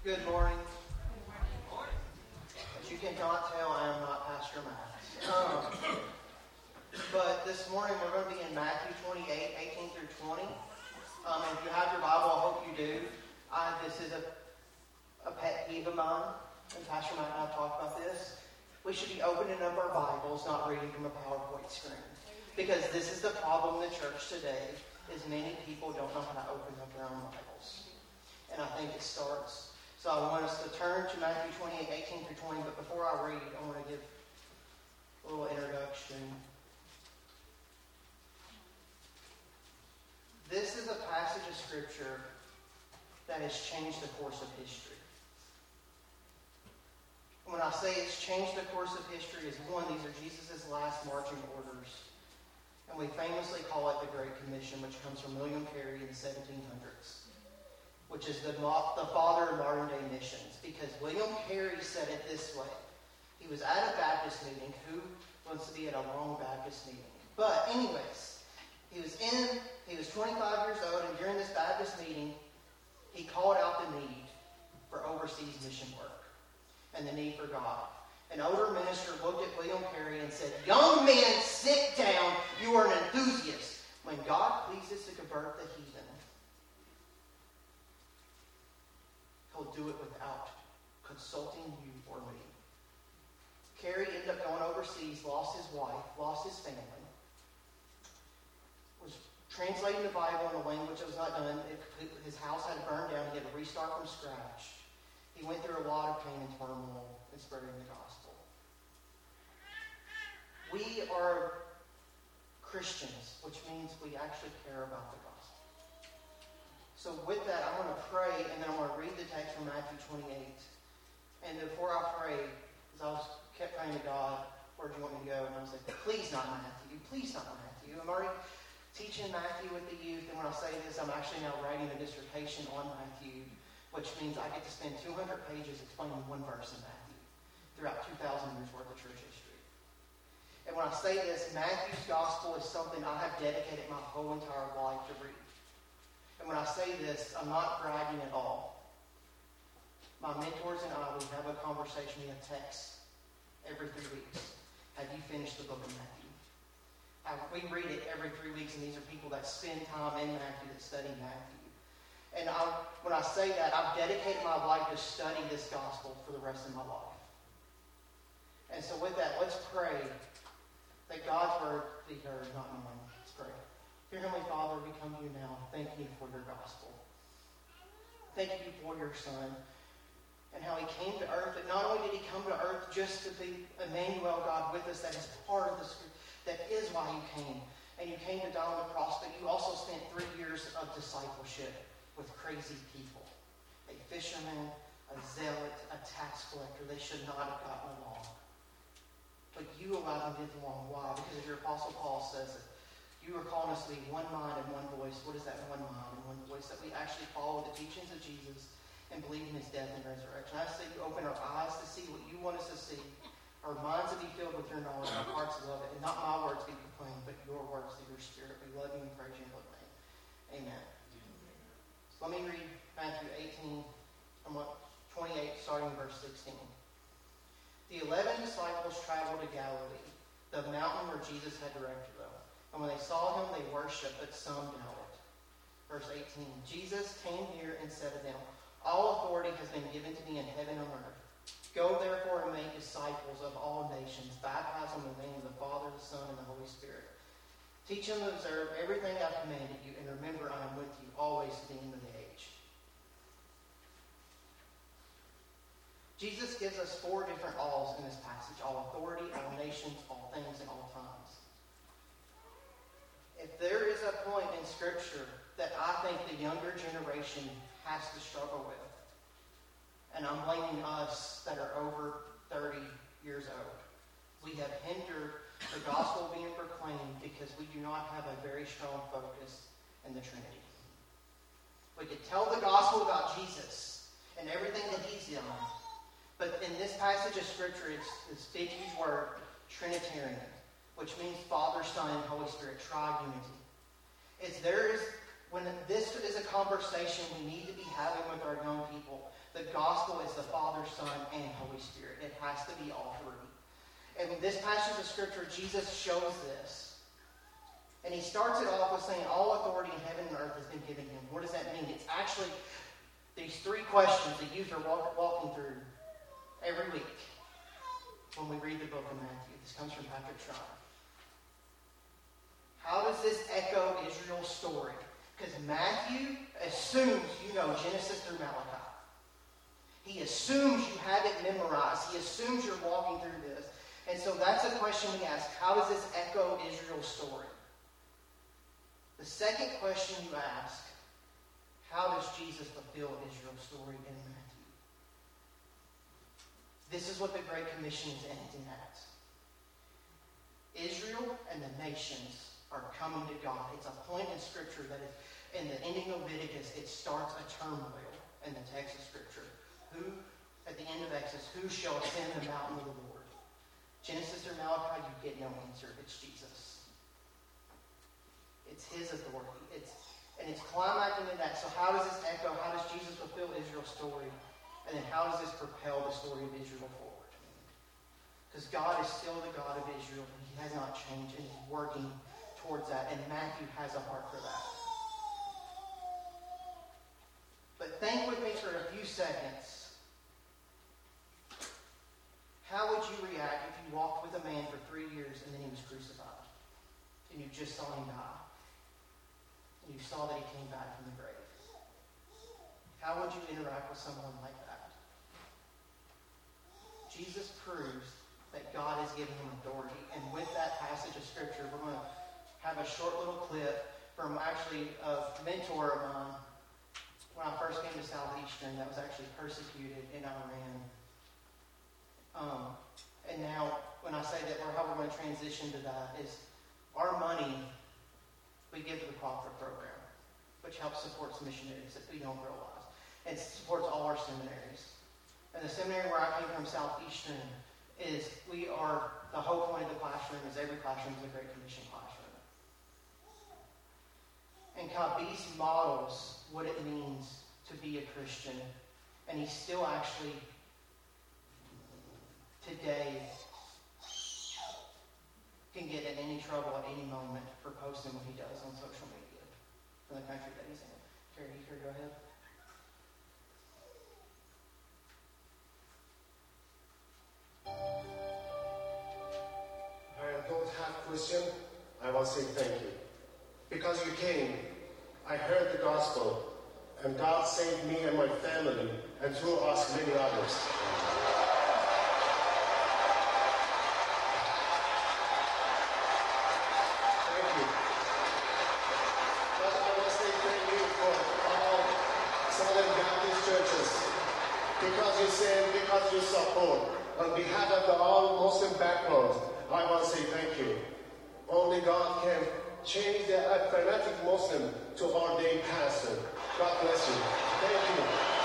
Good morning. As you cannot tell, I am not Pastor Matt. But this morning we're going to be in Matthew 28, 18 through 20. And if you have your Bible, I hope you do. This is a pet peeve of mine, and Pastor Matt and I have talked about this. We should be opening up our Bibles, not reading from a PowerPoint screen. Because this is the problem in the church today, is many people don't know how to open up their own Bibles. And I think it starts. So I want us to turn to Matthew 28, 18 through 20. But before I read, I want to give a little introduction. This is a passage of Scripture that has changed the course of history. When I say it's changed the course of history, is one, these are Jesus' last marching orders. And we famously call it the Great Commission, which comes from William Carey in the 1700s. Which is the father of modern-day missions. Because William Carey said it this way. He was at a Baptist meeting. Who wants to be at a long Baptist meeting? But anyways, he was 25 years old, and during this Baptist meeting, he called out the need for overseas mission work and the need for God. An older minister looked at William Carey and said, "Young man, sit down. You are an enthusiast. When God pleases to convert the heathen, He'll do it without consulting you or me." Carey ended up going overseas, lost his wife, lost his family, was translating the Bible in a language that was not done. His house had burned down. He had to restart from scratch. He went through a lot of pain and turmoil in spreading the gospel. We are Christians, which means we actually care about the gospel. So with that, I want to pray, and then I want to read the text from Matthew 28. And before I pray, as I kept praying to God, "Where do you want me to go?" And I was like, "Please not Matthew. Please not Matthew." I'm already teaching Matthew with the youth, and when I say this, I'm actually now writing a dissertation on Matthew, which means I get to spend 200 pages explaining one verse in Matthew throughout 2,000 years worth of church history. And when I say this, Matthew's gospel is something I have dedicated my whole entire life to read. And when I say this, I'm not bragging at all. My mentors and I, we have a conversation, we have texts every 3 weeks. Have you finished the book of Matthew? We read it every 3 weeks, and these are people that spend time in Matthew, that study Matthew. And when I say that, I've dedicated my life to study this gospel for the rest of my life. And so with that, let's pray that God's word be heard, not mine. Let's pray. Dear Heavenly Father, we come to you now. Thank you for your gospel. Thank you for your Son and how he came to earth. And not only did he come to earth just to be Emmanuel, God, with us, that is part of the Scripture, that is why you came. And you came to die on the cross, but you also spent 3 years of discipleship with crazy people. A fisherman, a zealot, a tax collector. They should not have gotten along. But you allowed them to get along. Why? Because as your Apostle Paul says it, you are calling us to be one mind and one voice. What is that one mind and one voice? That we actually follow the teachings of Jesus and believe in his death and resurrection. I say you open our eyes to see what you want us to see. Our minds to be filled with your knowledge, our hearts to love it. And not my words be proclaimed, but your words through your Spirit. We love you and praise you in the name. Amen. So let me read Matthew 18, 28, starting verse 16. The 11 disciples traveled to Galilee, the mountain where Jesus had directed them. And when they saw him, they worshipped, but some doubted. Verse 18. Jesus came near and said to them, "All authority has been given to me in heaven and on earth. Go therefore and make disciples of all nations, baptize them in the name of the Father, the Son, and the Holy Spirit. Teach them to observe everything I've commanded you, and remember I am with you always to the end of the age." Jesus gives us 4 different alls in this passage. All authority, all nations, all things, and all times. If there is a point in Scripture that I think the younger generation has to struggle with, and I'm blaming us that are over 30 years old, we have hindered the gospel being proclaimed because we do not have a very strong focus in the Trinity. We could tell the gospel about Jesus and everything that he's done, but in this passage of Scripture, it's this big, huge word, Trinitarian, which means Father, Son, and Holy Spirit, triunity. There When this is a conversation we need to be having with our young people, the gospel is the Father, Son, and Holy Spirit. It has to be all three. And in this passage of Scripture, Jesus shows this. And he starts it off with saying, all authority in heaven and earth has been given him. What does that mean? It's actually these three questions the youth are walking through every week when we read the book of Matthew. This comes from Patrick Schreier. How does this echo Israel's story? Because Matthew assumes you know Genesis through Malachi. He assumes you have it memorized. He assumes you're walking through this. And so that's a question we ask. How does this echo Israel's story? The second question you ask, how does Jesus fulfill Israel's story in Matthew? This is what the Great Commission is ending at. Israel and the nations are coming to God. It's a point in Scripture that is, in the ending of Leviticus, it starts a turmoil in the text of Scripture. Who, at the end of Exodus, who shall ascend the mountain of the Lord? Genesis through Malachi, you get no answer. It's Jesus. It's his authority. And it's climaxing in that. So how does this echo? How does Jesus fulfill Israel's story? And then how does this propel the story of Israel forward? Because God is still the God of Israel, and he has not changed, and he's working towards that. And Matthew has a heart for that. But think with me for a few seconds. How would you react if you walked with a man for 3 years and then he was crucified? And you just saw him die. And you saw that he came back from the grave. How would you interact with someone like that? Jesus proves that God has given him authority. And with that passage of Scripture, we're going to have a short little clip from actually a mentor of mine when I first came to Southeastern that was actually persecuted in Iran. And now, when I say that, how we're going to transition to that is our money we give to the Crawford program, which helps support some missionaries that we don't realize. And supports all our seminaries. And the seminary where I came from, Southeastern, is the whole point of the classroom is every classroom is a Great Commission classroom. And Kabis models what it means to be a Christian. And he still actually, today, can get in any trouble at any moment for posting what he does on social media from the country that he's in. Terry, you can go ahead. I don't have a question. I want to say thank you. Because you came, I heard the gospel, and God saved me and my family, and through us many others. Thank you. But I want to say thank you for all Southern Baptist churches. Because you send, because you support. On behalf of the all Muslim backgrounds, I want to say thank you. Only God can change the fanatic Muslim to ordained pastor. God bless you. Thank you.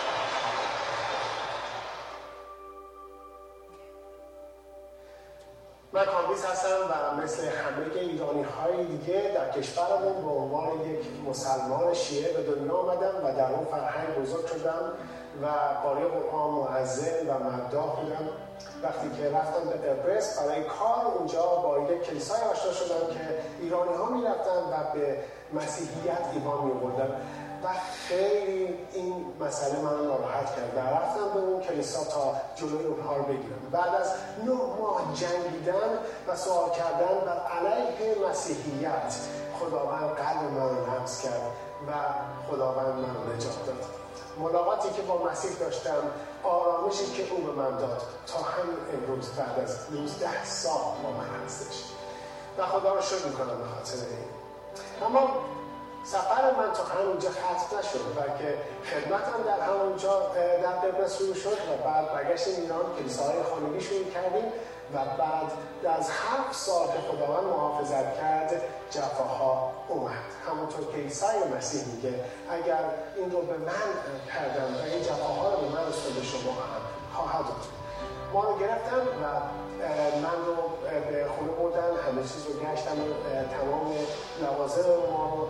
من کامبیز هستم و مثل همه ایرانی‌های دیگه در کشورمون به عنوان یک مسلمان شیعه به دنیا آمدم و در اون فرهنگ بزرگ شدم و قاری قرآن مؤذن و مداح بودم. وقتی که رفتم به قبرس برای کار اونجا با یک کلیسای آشنا شدم که ایرانی‌ها می‌رفتن و به مسیحیت ایمان می‌آوردن و خیلی این مسئله من ناراحت کرد و رفتم به اون کلیسا تا جلوی اونها رو بگیرم. بعد از 9 ماه جنگیدن و سوال کردن بر علیه مسیحیت، خداوند قلب من رو لمس کرد و خداوند من رو نجات داد. ملاقاتی که با مسیح داشتم، آرامشی که او به من داد تا همین امروز بعد از 19 سال با من هستش و خدا رو شکر میکنم به خاطر این. اما سفر من تا همونجا ختم نشد، بلکه خدمتم در همونجا در قبرس شروع شد و بعد برگشتیم ایران، کلیساهای خانگی شروع کردیم و بعد از 7 سال که خداوند محافظت کرد جفاها اومد. همونطور که عیسی مسیح میگه اگر این رو به من کردن و این جفاها رو به من رسوند شما هم خواهد بود. ما رو گرفتن و من رو به خونه بردن، همه چیز رو گشتم، تمام لوازم ما رو اون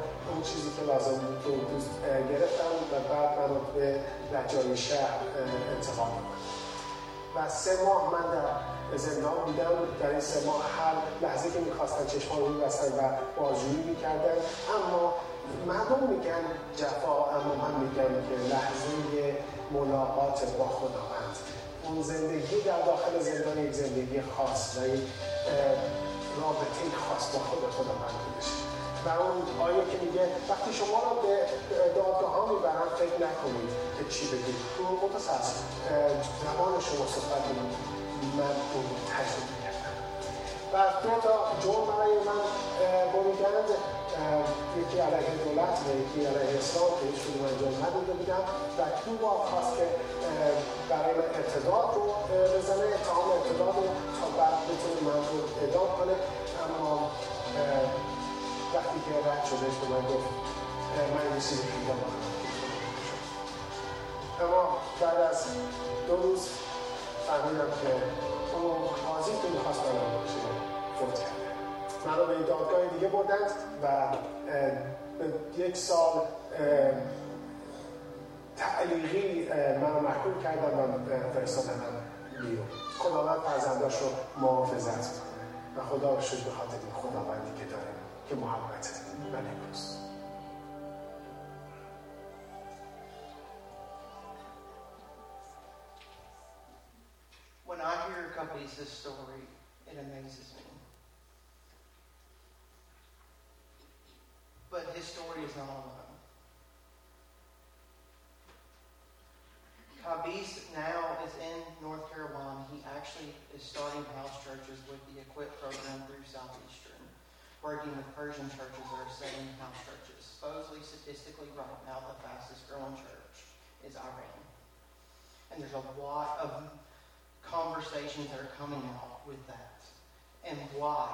چیزی که لازم بود رو گرفتم و بعد من رو به لجای شهر انتقال دادم و 3 ماه من در زندان بودم. در این 3 ماه هر لحظه که میخواستن چشمان رو می‌بستن و بازجویی میکردن. اما مردم میگن جفا، اما من میگم که لحظه ملاقات با خداوند، اون زندگی در داخل زندان یک زندگی خاص و یک رابطه خاص با خداوند بشه. و اون آیه که میگه وقتی شما رو به دادگاه ها میبرن فکر نکنید که چی بگید، تو متاسف زبان شما صحبت کنید. من اون تجربه کردم و 2 تا جرم برای من بریدند، یکی علیه دولت و یکی علیه اسلام که هیچ کدوم انجام نداده بودم و کیوبا خواست که برای من ارتداد رو بزنه، اتهام ارتداد رو تا بعد بتونه من رو اعدام کنه. اما وقتی که رد شدش به من گفت من این چیزی که دارم، اما بعد از 2 روز فهمیدم که اون قاضی که میخواست من رو باشه فوت کرده. من رو به دادگاه دیگه بردند و به 1 سال تعلیقی من رو محکوم کردن و فرستادن بیرون. خداوند فرزنداش رو محافظت میکنه و خدا رو شکر به خاطر این خداوندی که داره که محبت ملکوست. When I hear Kabisa's story, it amazes me. But his story is not alone. Kabis now is in North Carolina. He actually is starting house churches with the Equip program through Southeastern, working with Persian churches that are setting house churches. Supposedly, statistically, right now, the fastest growing church is Iran. And there's a lot of conversations that are coming out with that. And why?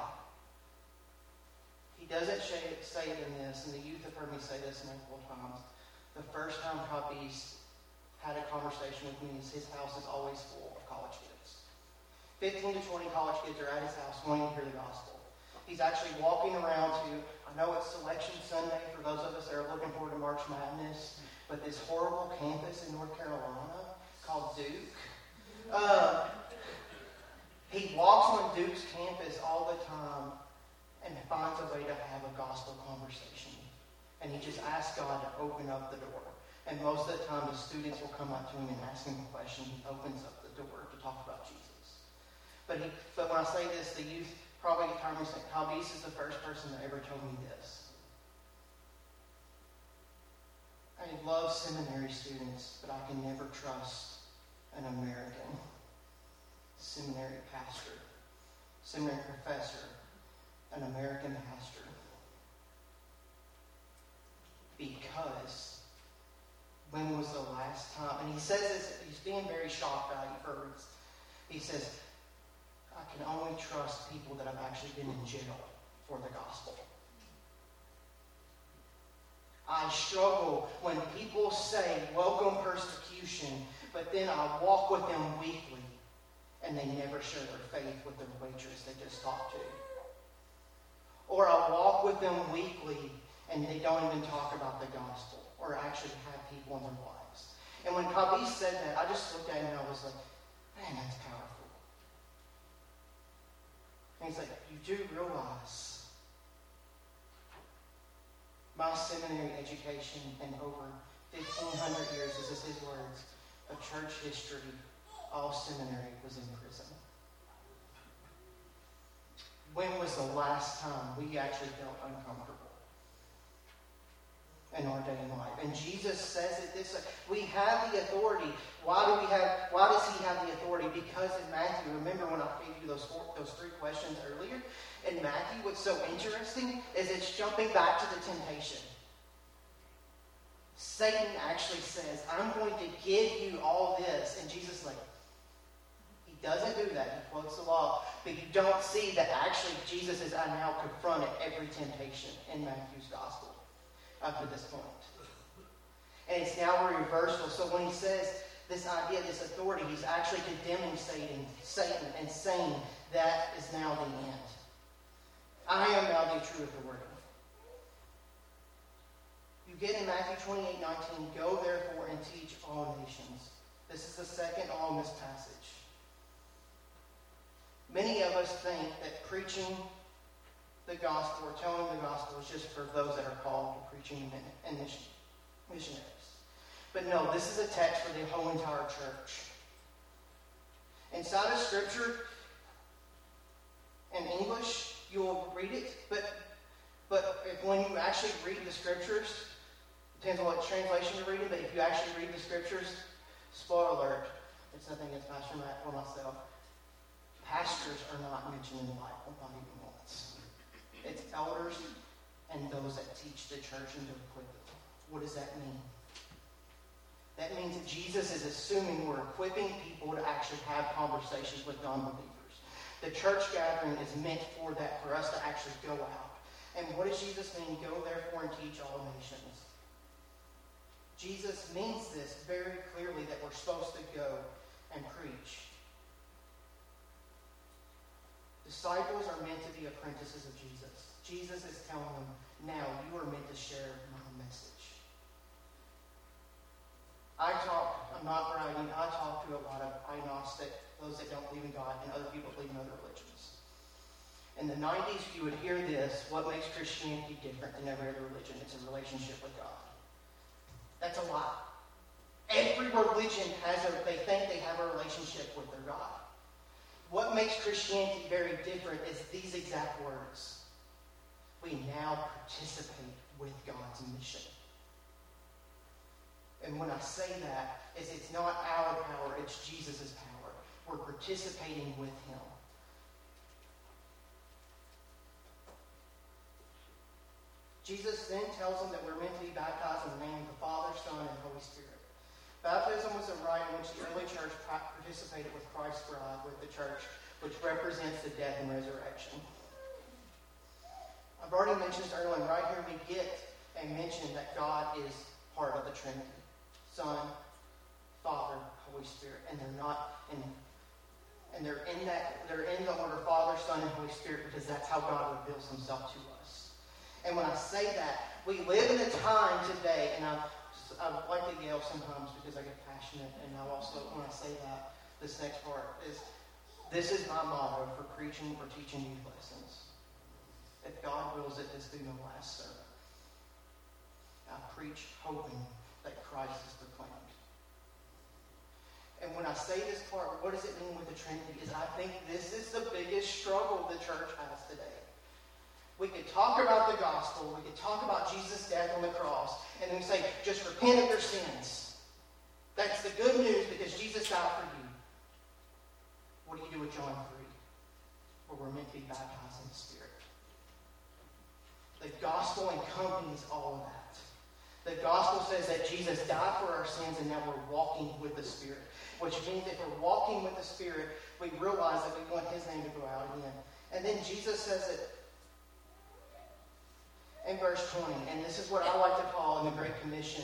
He doesn't say it in this, and the youth have heard me say this multiple times. The first time Kabis had a conversation with me is his house is always full of college kids. 15 to 20 college kids are at his house wanting to hear the gospel. He's actually walking around to, I know it's Selection Sunday for those of us that are looking forward to March Madness, but this horrible campus in North Carolina called Duke, he walks on Duke's campus all the time and finds a way to have a gospel conversation. And he just asks God to open up the door. And most of the time the students will come up to him and ask him a question. He opens up the door to talk about Jesus. But when I say this, the youth probably heard me say, Kabis is the first person that ever told me this. I love seminary students, but I can never trust an American seminary pastor, seminary professor, an American pastor. Because when was the last time, and he says this, he's being very shocked by it. He says, I can only trust people that have actually been in jail for the gospel. I struggle when people say, welcome persecution, but then I walk with them weekly and they never share their faith with the waitress they just talked to. Or I walk with them weekly and they don't even talk about the gospel or actually have people in their lives. And when Kabis said that, I just looked at him and I was like, man, that's powerful. And he's like, you do realize my seminary education in over 1,500 years, this is his words, of church history, all seminary was in prison. When was the last time we actually felt uncomfortable in our day and life? And Jesus says it this way. We have the authority. Why does he have the authority? Because in Matthew, remember when I gave you those 3 questions earlier? In Matthew, what's so interesting is it's jumping back to the temptation. Satan actually says, I'm going to give you all this. And Jesus is like, he doesn't do that. He quotes the law. But you don't see that actually Jesus has now confronted every temptation in Matthew's gospel up to this point. And it's now a reversal. So when he says this idea, this authority, he's actually condemning Satan and saying that is now the end. I am now the true authority. get in Matthew 28:19, go therefore and teach all nations. This is the second all in this passage. Many of us think that preaching the gospel or telling the gospel is just for those that are called to preaching and missionaries. But no, this is a text for the whole entire church. Inside of Scripture, in English, you will read it, but when you actually read the Scriptures, depends on what translation you're reading, but if you actually read the Scriptures, spoiler alert, it's nothing against Pastor Matt or myself, pastors are not mentioned in the Bible, not even once. It's elders and those that teach the church and to equip it. What does that mean? That means that Jesus is assuming we're equipping people to actually have conversations with non-believers. The church gathering is meant for that, for us to actually go out. And what does Jesus mean? Go therefore and teach all nations. Jesus means this very clearly, that we're supposed to go and preach. Disciples are meant to be apprentices of Jesus. Jesus is telling them, now you are meant to share my message. I'm not bragging, I talk to a lot of agnostic, those that don't believe in God, and other people believe in other religions. In the 90s, you would hear this, what makes Christianity different than every other religion? It's a relationship with God. That's a lie. Every religion they think they have a relationship with their God. What makes Christianity very different is these exact words. We now participate with God's mission. And when I say that, it's not our power, it's Jesus' power. We're participating with Him. Jesus then tells them that we're meant to be baptized in the name of the Father, Son, and Holy Spirit. Baptism was a rite in which the early church participated with Christ's bride, with the church, which represents the death and resurrection. I've already mentioned this earlier, and right here we get a mention that God is part of the Trinity. Son, Father, Holy Spirit. And they're not in, and they're in the order Father, Son, and Holy Spirit because that's how God reveals Himself to us. And when I say that, we live in a time today, and I like to yell sometimes because I get passionate, and I also, when I say that, this next part is, this is my motto for preaching or teaching youth lessons. If God wills it, this be my last sermon. I preach hoping that Christ is proclaimed. And when I say this part, what does it mean with the Trinity? Is I think this is the biggest struggle the church has today. We could talk about the gospel, we could talk about Jesus' death on the cross, and then say, just repent of your sins. That's the good news because Jesus died for you. What do you do with John 3? Where we're meant to be baptized in the Spirit. The gospel encompasses all of that. The gospel says that Jesus died for our sins and now we're walking with the Spirit. Which means if we're walking with the Spirit, we realize that we want His name to go out again. And then Jesus says it in verse 20, and this is what I like to call in the Great Commission.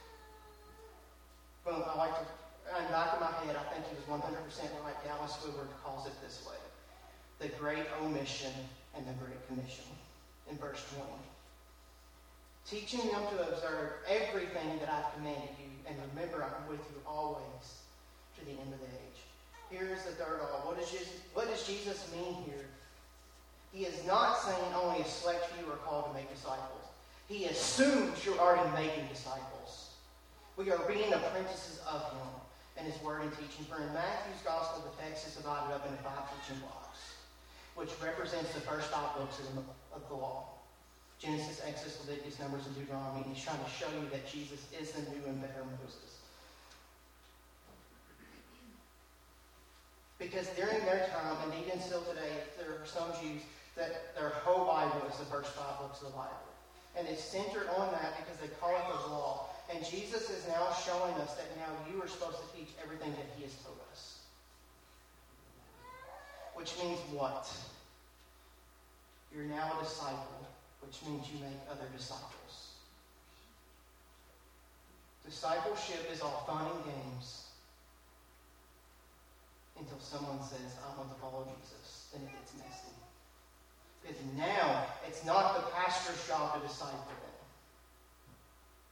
Boom, I like to, in the back of my head, I think he was 100% right. Dallas Woodward calls it this way. The Great Omission and the Great Commission. In verse 20. Teaching them to observe everything that I've commanded you, and remember I'm with you always to the end of the age. Here's the third all. What does Jesus mean here? He is not saying only a select few are called to make disciples. He assumes you're already making disciples. We are being apprentices of Him and His word and teaching. For in Matthew's gospel, the text is divided up into 5 teaching blocks, which represents the first 5 books of the law. Genesis, Exodus, Leviticus, Numbers, and Deuteronomy. And He's trying to show you that Jesus is the new and better Moses. Because during their time, and even still today, there are some Jews that their whole Bible is the first 5 books of the Bible. And it's centered on that because they call it the law. And Jesus is now showing us that now you are supposed to teach everything that He has told us. Which means what? You're now a disciple, which means you make other disciples. Discipleship is all fun and games until someone says, I want to follow Jesus. Then it gets messy. Because now, it's not the pastor's job to disciple them.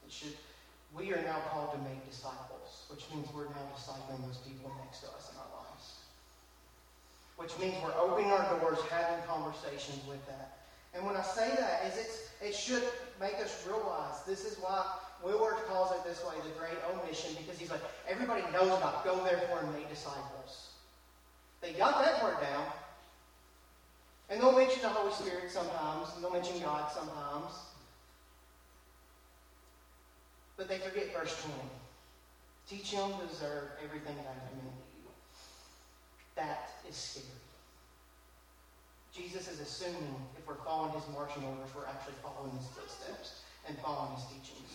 We are now called to make disciples, which means we're now discipling those people next to us in our lives. Which means we're opening our doors, having conversations with that. And when I say that, it should make us realize this is why Willard calls it this way, the Great Omission, because he's like, everybody knows about go therefore and make disciples. They got that part down. And they'll mention the Holy Spirit sometimes, and they'll mention God sometimes. But they forget verse 20. Teach him to deserve everything that I command you. That is scary. Jesus is assuming if we're following his marching orders, we're actually following his footsteps and following his teachings.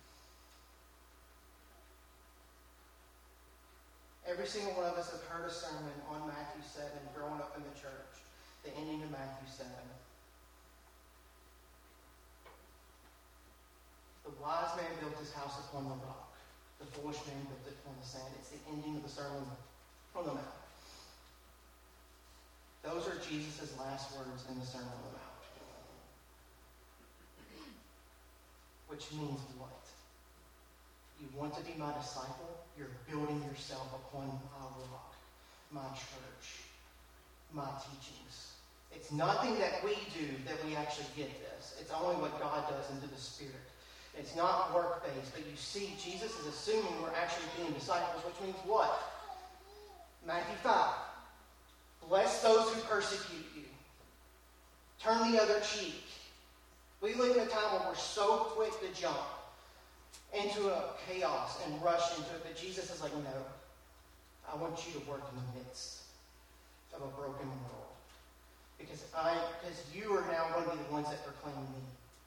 Every single one of us have heard a sermon on Matthew 7 growing up in the church, the ending of Matthew 7. The wise man built his house upon the rock. The foolish man built it upon the sand. It's the ending of the Sermon on the Mount. Those are Jesus' last words in the Sermon on the Mount. Which means what? You want to be my disciple? You're building yourself upon my rock, my church, my teachings. It's nothing that we do that we actually get this. It's only what God does into the Spirit. It's not work-based, but you see, Jesus is assuming we're actually being disciples, which means what? Matthew 5. Bless those who persecute you. Turn the other cheek. We live in a time where we're so quick to jump into a chaos and rush into it, but Jesus is like, no. I want you to work in the midst of a broken world. Because you are now going to be the ones that proclaim me.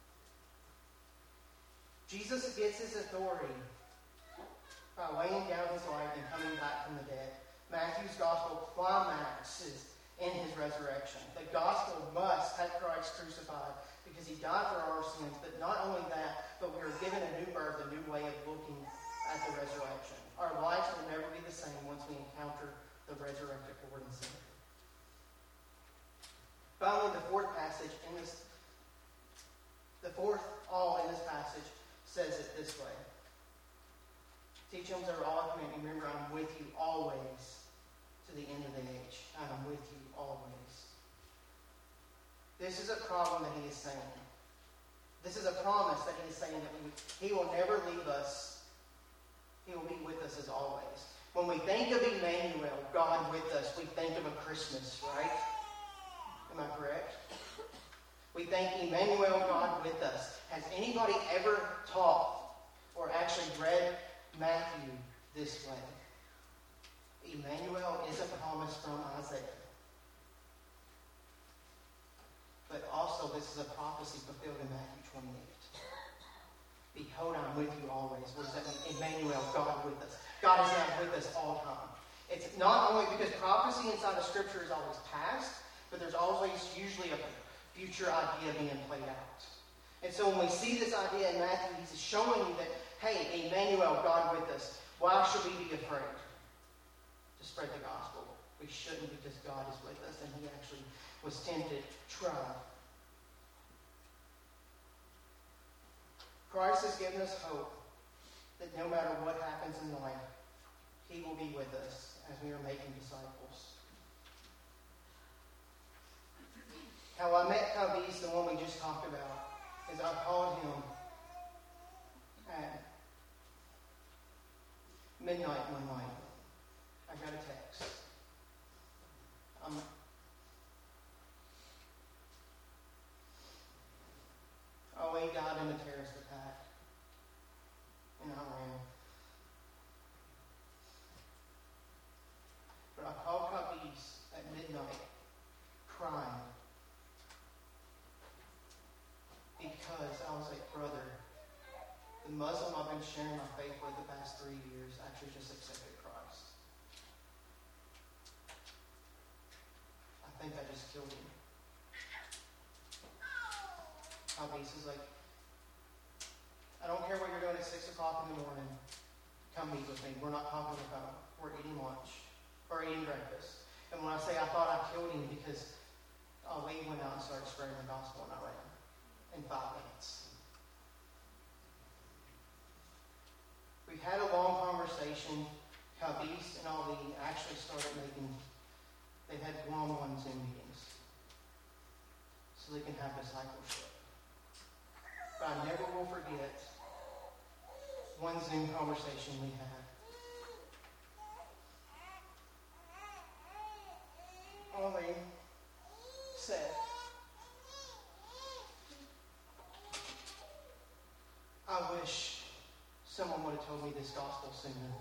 Jesus gets his authority by laying down his life and coming back from the dead. Matthew's gospel climaxes in his resurrection. The gospel must have Christ crucified because he died for our sins. But not only that, but we are given a new birth, a new way of looking at the resurrection. Our lives will never be the same once we encounter the resurrected Lord and Savior. Finally, the fourth passage in this passage says it this way. Teach them to all I command. Remember, I'm with you always to the end of the age. I am with you always. This is a problem that he is saying. This is a promise that he is saying that he will never leave us. He will be with us as always. When we think of Emmanuel, God with us, we think of a Christmas, right? Am I correct? We think Emmanuel, God with us. Has anybody ever taught or actually read Matthew this way? Emmanuel is a promise from Isaiah. But also this is a prophecy fulfilled in Matthew 28. Behold, I'm with you always. What does that mean? Emmanuel, God with us. God is now with us all the time. It's not only because prophecy inside of Scripture is always past, but there's always usually a future idea being played out. And so when we see this idea in Matthew, he's showing you that, hey, Emmanuel, God with us. Why should we be afraid to spread the gospel? We shouldn't, because God is with us, and he actually was tempted, tried. Christ has given us hope that no matter what happens in life, he will be with us as we are making disciples. How I met Kavis, the one we just talked about, is I called him at midnight one night. I got a text. He died in a terrorist attack in Iran. But I called Kavis at midnight, crying, because I was like, brother, the Muslim I've been sharing my faith with the past 3 years actually just accepted Christ. I think I just killed him. Kavis is like, I don't care what you're doing at 6 o'clock in the morning. Come meet with me. We're not talking about it. We're eating lunch or eating breakfast. And when I say I thought I killed him, because Ali went out and started spreading the gospel in Iran in 5 minutes. Beast and Ali actually started they had one-on-one Zoom meetings so they can have discipleship. But I never will forget one Zoom conversation we had. Ali said, I wish someone would have told me this gospel sooner.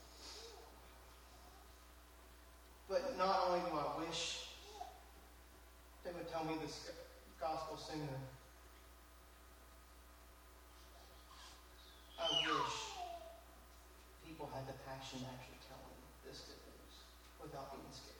But not only do I wish they would tell me this gospel sooner, I wish people had the passion to actually tell me this good news without being scared.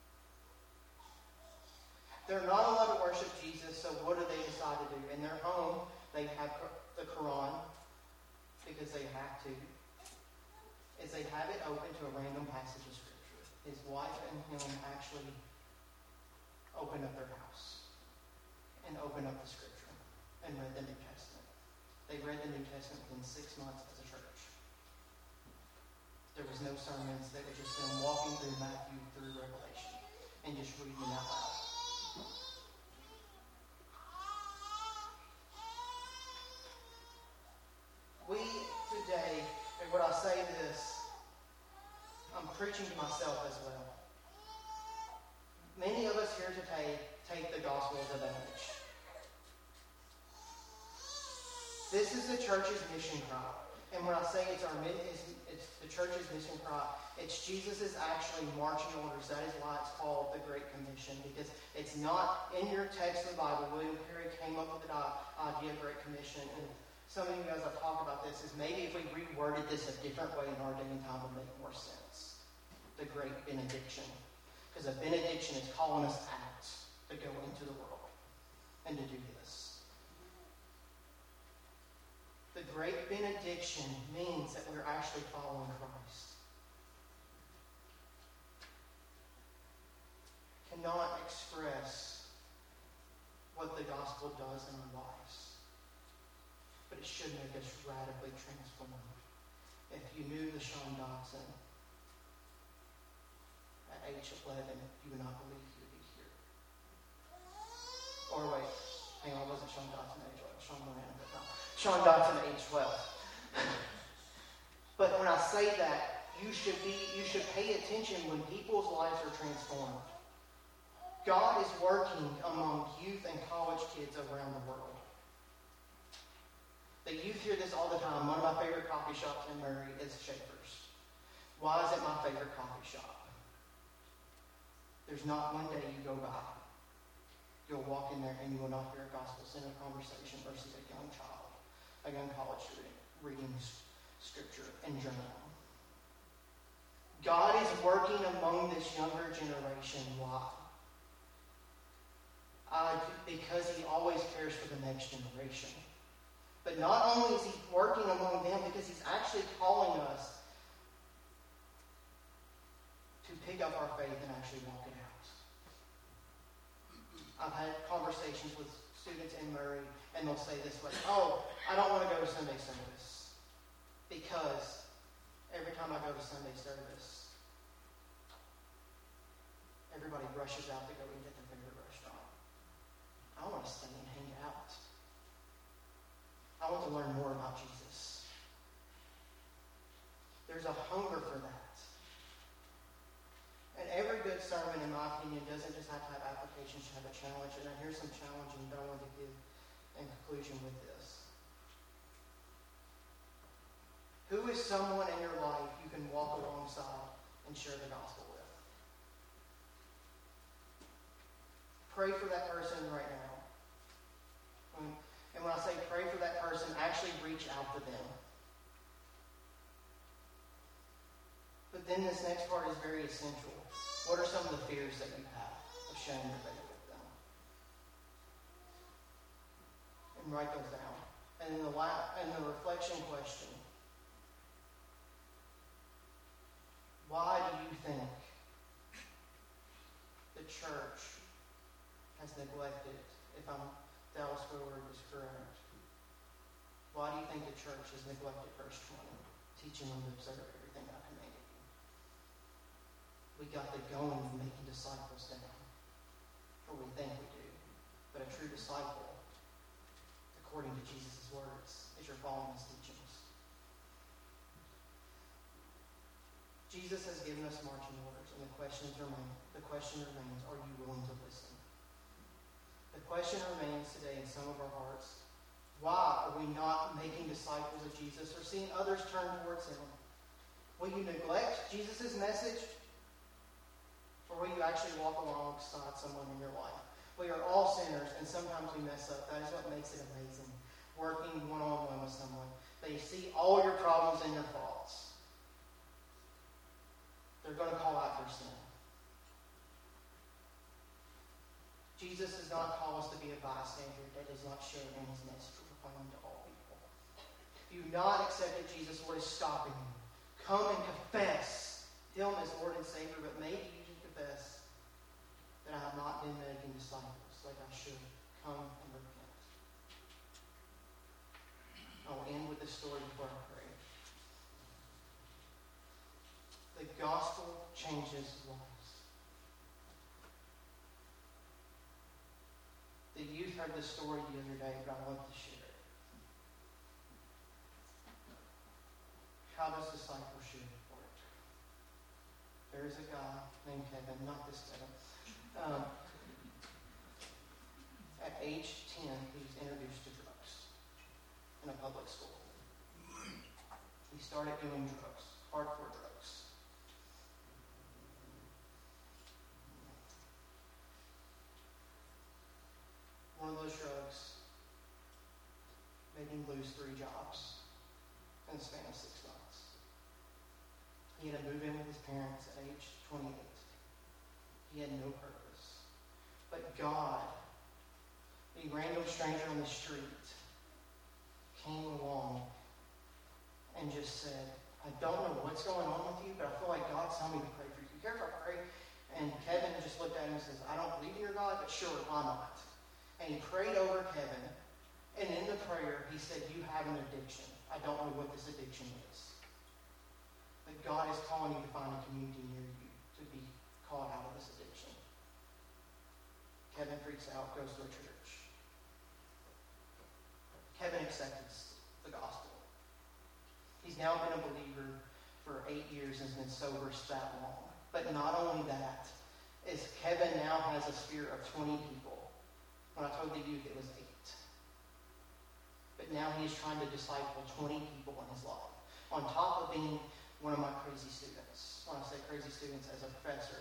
They're not allowed to worship Jesus, so what do they decide to do? In their home, they have the Quran, because they have to, is they have it open to a random passage of Scripture. His wife and him actually opened up their house and opened up the Scripture and read the New Testament. They read the New Testament within 6 months as a church. There was no sermons. They were just them walking through Matthew through Revelation and just reading it out loud. We today, and when I say this, I'm preaching to myself as well. Many of us here today take the gospel as advantage. This is the church's mission cry. And when I say it's the church's mission cry, it's Jesus' actually marching orders. That is why it's called the Great Commission, because it's not in your text of the Bible. William Carey came up with the idea of Great Commission. And some of you guys have talked about this, is maybe if we reworded this a different way in our day and time, it would make more sense. The Great Benediction. Because a benediction is calling us out to go into the world and to do this. The Great Benediction means that we're actually following Christ. Cannot express what the gospel does in our lives. But it should make us radically transformed. If you knew the Sean Dotson at age 11, you would not believe he would be here. Or wait, hang on, it wasn't Sean Dotson at age 11. Sean Moran at the time. Sean Dotson at age 12. But when I say that, you should pay attention when people's lives are transformed. God is working among youth and college kids around the world. The youth hear this all the time. One of my favorite coffee shops in Murray is Schaefer's. Why is it my favorite coffee shop? There's not one day you go by, you'll walk in there and you will not hear a gospel-centered conversation versus a young child, a young college student reading Scripture and journaling. God is working among this younger generation. Why? Because He always cares for the next generation. But not only is He working among them, because He's actually calling us to pick up our faith and actually walk it out. I've had conversations with students in Murray, and they'll say this way, oh, I don't want to go to Sunday service because every time I go to Sunday service, everybody rushes out to go eat at their favorite restaurant. I want to stay and hang out. I want to learn more about Jesus. There's a hunger for that. And every good sermon, in my opinion, doesn't just have to have applications, to have a challenge. And here's some challenging that I want to give in conclusion with this. Who is someone in your life you can walk alongside and share the gospel with? Pray for that person right now. And when I say pray for that person, actually reach out to them. But then this next part is very essential. What are some of the fears that you have of sharing your faith with them? And write those down. And then the reflection question. Why do you think the church has neglected, if Dallas Willard is correct, why do you think the church has neglected verse 20, teaching them to observe everything I commanded you? we got the going of making disciples down. Or we think we do. But a true disciple, according to Jesus' words, is you're following his teachings. Jesus has given us marching orders, and the question remains, are you willing to listen? The question remains today in some of our hearts, why are we not making disciples of Jesus or seeing others turn towards him? Will you neglect Jesus' message? Or will you actually walk alongside someone in your life? We are all sinners, and sometimes we mess up. That is what makes it amazing. Working one-on-one with someone. They see all your problems and your faults. They're going to call out your sin. Jesus does not call us to be a bystander that does not share in his message or proclaim to all people. If you've not accepted Jesus, what is stopping you? Come and confess him as Lord and Savior, but maybe you can confess that I have not been making disciples like I should. Come and repent. I will end with this story before I pray. The gospel changes lives. The youth heard this story the other day, but I want to share it. How does discipleship work? There is a guy named Kevin, not this Kevin. At age 10, he was introduced to drugs in a public school. He started doing drugs, hardcore drugs. One of those drugs made him lose 3 jobs in the span of 6 months. He had to move in with his parents at age 28. He had no purpose. But God, a random stranger on the street, came along and just said, I don't know what's going on with you, but I feel like God's telling me to pray for you. Care if I pray? And Kevin just looked at him and says, I don't believe in your God, but sure, why not? And he prayed over Kevin, and in the prayer, he said, you have an addiction. I don't know what this addiction is. But God is calling you to find a community near you to be called out of this addiction. Kevin freaks out, goes to a church. Kevin accepts the gospel. He's now been a believer for 8 years and has been sober that long. But not only that, is Kevin now has a sphere of 20 people. When I told the youth, it was 8. But now he is trying to disciple 20 people in his life. On top of being one of my crazy students. When I say crazy students, as a professor.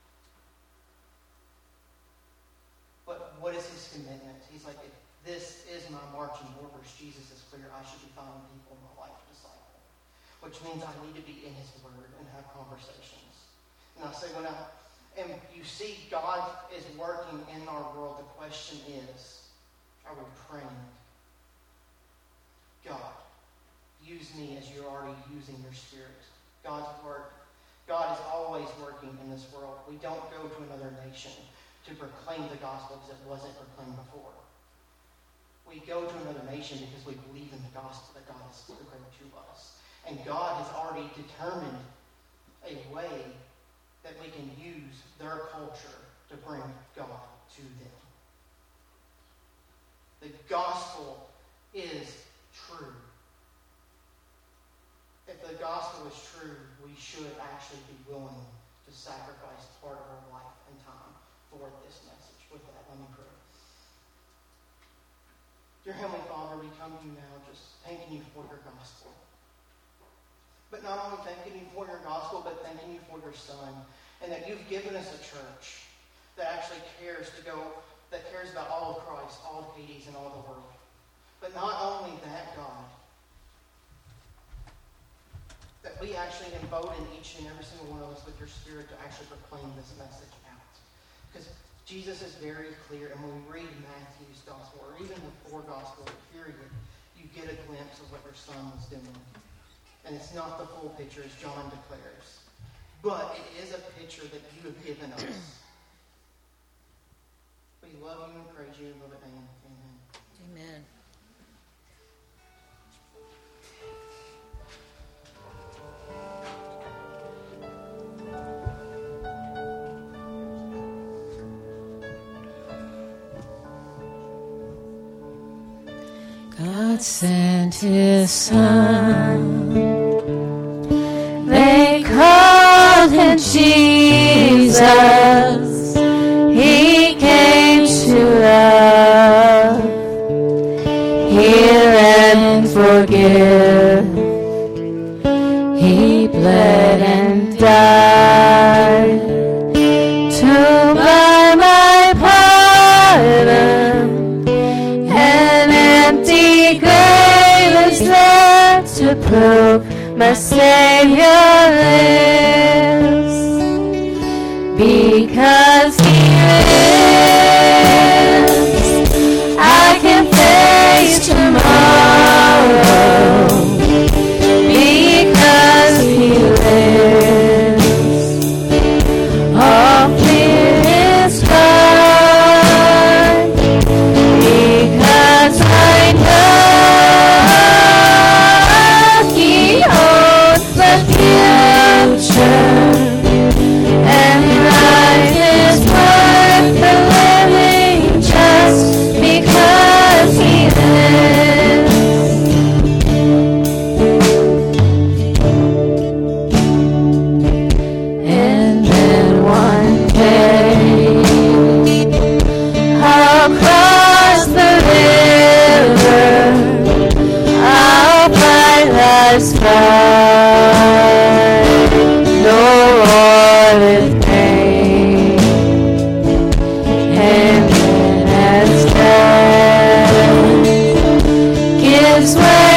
But what is his commitment? He's like, if this is my marching orders, Jesus is clear, I should be finding people in my life to disciple. Which means I need to be in his word and have conversations. And I say, and you see God is working in our world, the question is, are we praying? God, use me as you're already using your Spirit. God's work. God is always working in this world. We don't go to another nation to proclaim the gospel because it wasn't proclaimed before. We go to another nation because we believe in the gospel that God has proclaimed to us. And God has already determined a way that we can use their culture to bring God to them. The gospel is true. If the gospel is true, we should actually be willing to sacrifice part of our life and time for this message. With that, let me pray. Dear Heavenly Father, we come to you now just thanking you for your gospel. But not only thanking you for your gospel, but thanking you for your Son. And that you've given us a church that actually cares about all of Christ, all of Hades, and all the world. But not only that, God, that we actually embolden each and every single one of us with your Spirit to actually proclaim this message out. Because Jesus is very clear, and when we read Matthew's gospel, or even the 4 gospels, period, you get a glimpse of what your Son was doing. And it's not the full picture, as John declares. But it is a picture that you have given us. We love you and praise you in the name. Amen. Amen. God sent his son. They called him Jesus. He came to love, heal and forgive. He bled and died to buy my pardon. An empty grave is there to prove my Savior lives. Because he lives, I can face tomorrow. Because he lives, all fear is gone. Because I know he owns the future, and life is worth the living just because he lives. And then one day I'll cross the river, I'll find life's fight, no more with pain. And then as death gives way